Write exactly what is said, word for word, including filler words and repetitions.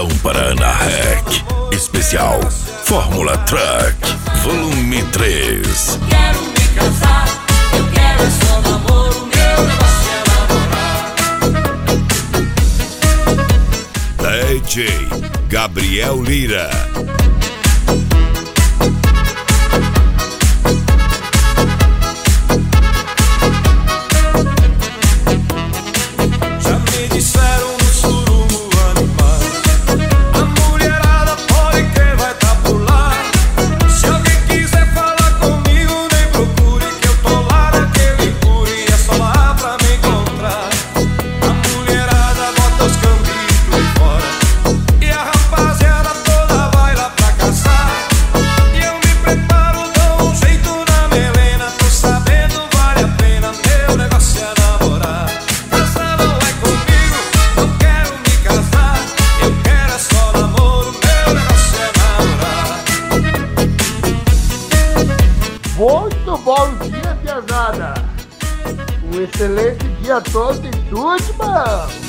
Atenção para Ana Rec. Especial Fórmula Truck, volume três. Quero me casar, eu quero é só namoro, meu negócio é namorar. D J Gabriel Lira. Muito bom dia, pesada! Um excelente dia todo em tudo, mano!